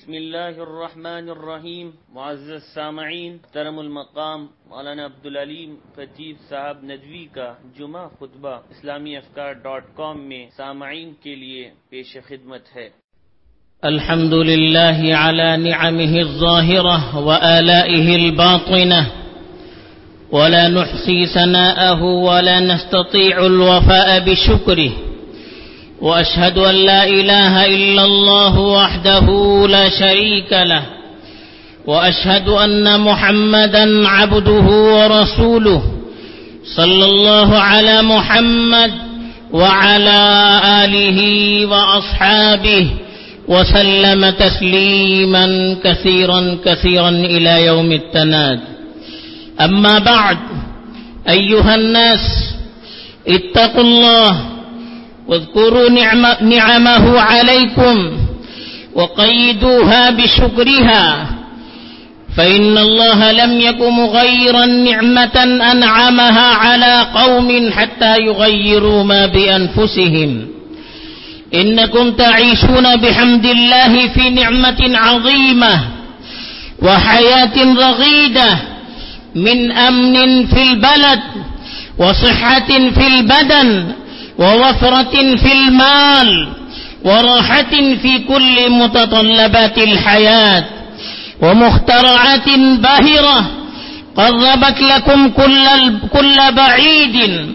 بسم الله الرحمن الرحیم. معزز سامعین، محترم المقام مولانا عبدالعلیم خطیب صاحب ندوی کا جمعہ خطبہ اسلامیافکار.com میں سامعین کے لیے پیش خدمت ہے. الحمد لله على نعمه الظاهرة وآلائه الباطنة، ولا نحصي ثناءه ولا نستطيع الوفاء بشكره، وأشهد أن لا إله إلا الله وحده لا شريك له، وأشهد أن محمدا عبده ورسوله، صلى الله على محمد وعلى آله وأصحابه وسلم تسليما كثيرا كثيرا إلى يوم التناد. أما بعد، أيها الناس، اتقوا الله واذكروا نعمه عليكم وقيدوها بشكرها، فإن الله لم يكن مغيرا نعمة أنعمها على قوم حتى يغيروا ما بأنفسهم. إنكم تعيشون بحمد الله في نعمة عظيمة وحياة رغيدة، من أمن في البلد وصحة في البدن ووفرة في المال وراحة في كل متطلبات الحياة، ومخترعات باهرة قربت لكم كل بعيد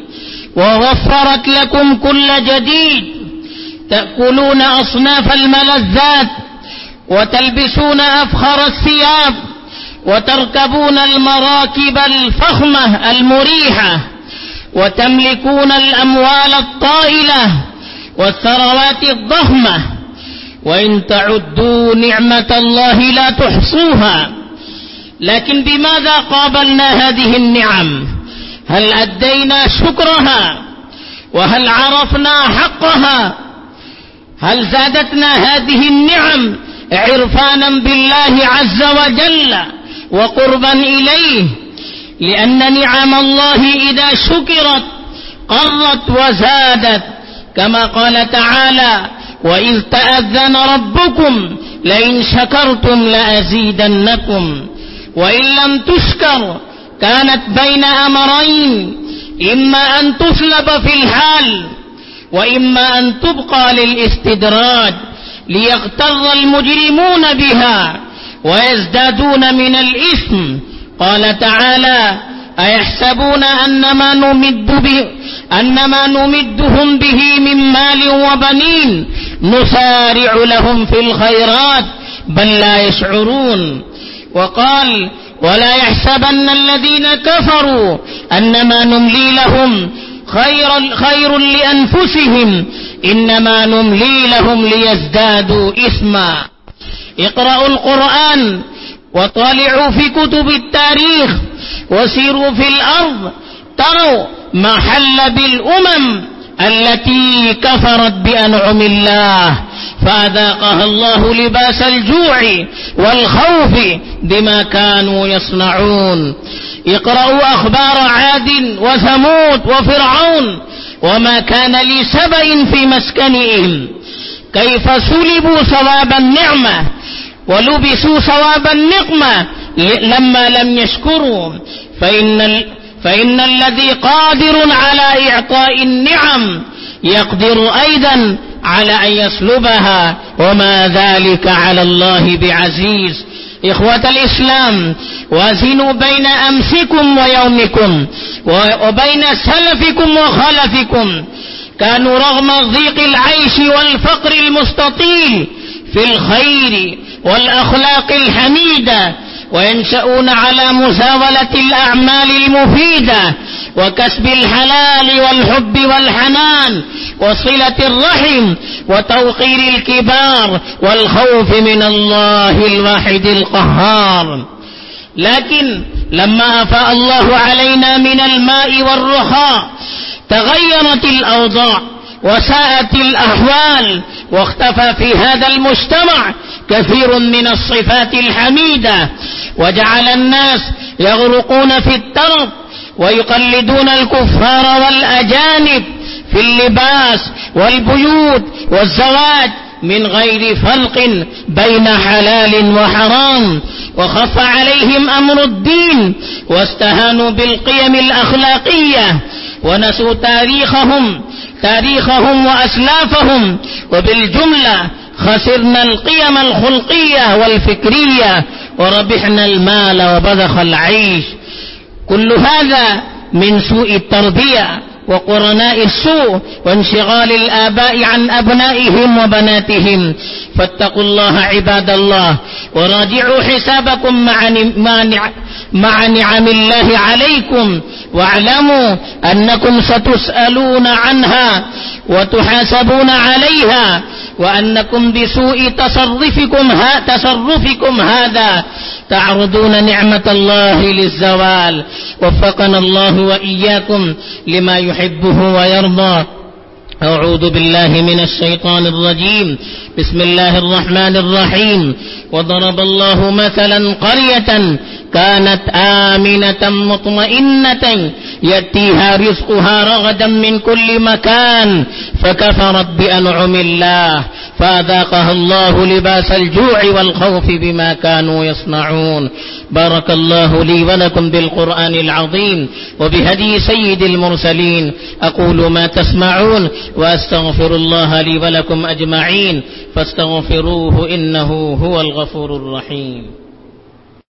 ووفرت لكم كل جديد. تأكلون أصناف الملذات وتلبسون أفخر الثياب وتركبون المراكب الفخمة المريحة وتملكون الأموال الطائلة والثروات الضخمة، وإن تعدوا نعمة الله لا تحصوها. لكن بماذا قابلنا هذه النعم؟ هل أدينا شكرها؟ وهل عرفنا حقها؟ هل زادتنا هذه النعم عرفانا بالله عز وجل وقربا إليه؟ لأن نعم الله إذا شكرت قرت وزادت، كما قال تعالى: وإذ تأذن ربكم لئن شكرتم لأزيدنكم. وإن لم تشكر كانت بين أمرين: إما أن تسلب في الحال، وإما أن تبقى للاستدراج ليغتر المجرمون بها ويزدادون من الإثم. قال تعالى: أيحسبون أنما نمدهم به من مال وبنين نسارع لهم في الخيرات بل لا يشعرون. وقال: ولا يحسبن الذين كفروا أنما نملي لهم خير لأنفسهم إنما نملي لهم ليزدادوا إثما. اقرأوا القرآن وطالعوا في كتب التاريخ وسيروا في الأرض، تروا ما حل بالأمم التي كفرت بأنعم الله، فأذاقها الله لباس الجوع والخوف بما كانوا يصنعون. اقرأوا أخبار عاد وثمود وفرعون وما كان لسبأ في مسكنهم، كيف سلبوا ثواب النعمة ولبسوا ثواب النقمة لما لم يشكروا. فإن الذي قادر على إعطاء النعم يقدر أيضا على أن يسلبها، وما ذلك على الله بعزيز. إخوة الإسلام، وازنوا بين أمسكم ويومكم وبين سلفكم وخلفكم. كانوا رغم ضيق العيش والفقر المستطيل في الخير والأخلاق الحميدة، وينشأون على مزاولة الأعمال المفيدة وكسب الحلال والحب والحنان وصلة الرحم وتوقير الكبار والخوف من الله الواحد القهار. لكن لما أفاء الله علينا من الماء والرخاء تغيرت الأوضاع وساءت الأحوال، واختفى في هذا المجتمع كثير من الصفات الحميدة، وجعل الناس يغرقون في الترف ويقلدون الكفار والأجانب في اللباس والبيوت والزواج من غير فرق بين حلال وحرام، وخف عليهم أمر الدين واستهانوا بالقيم الأخلاقية ونسوا تاريخهم وأسلافهم، وبالجملة خسرنا القيم الخلقية والفكرية وربحنا المال وبذخ العيش. كل هذا من سوء التربية وقرناء السوء وانشغال الآباء عن أبنائهم وبناتهم. فاتقوا الله عباد الله، وراجعوا حسابكم مع نعم الله عليكم، واعلموا أنكم ستسألون عنها وتحاسبون عليها، وأنكم بسوء تصرفكم هذا تعرضون نعمة الله للزوال. وفقنا الله وإياكم لما يحبه ويرضى. أعوذ بالله من الشيطان الرجيم. بسم الله الرحمن الرحيم. وضرب الله مثلا قرية كانت آمنة مطمئنة يأتيها رزقها رغدا من كل مكان فكفرت بأنعم الله فأذاقها الله لباس الجوع والخوف بما كانوا يصنعون. بارك الله لي ولكم بالقرآن العظيم وبهدي سيد المرسلين. أقول ما تسمعون وأستغفر الله لي ولكم أجمعين فاستغفروه إنه هو الغفور الرحيم.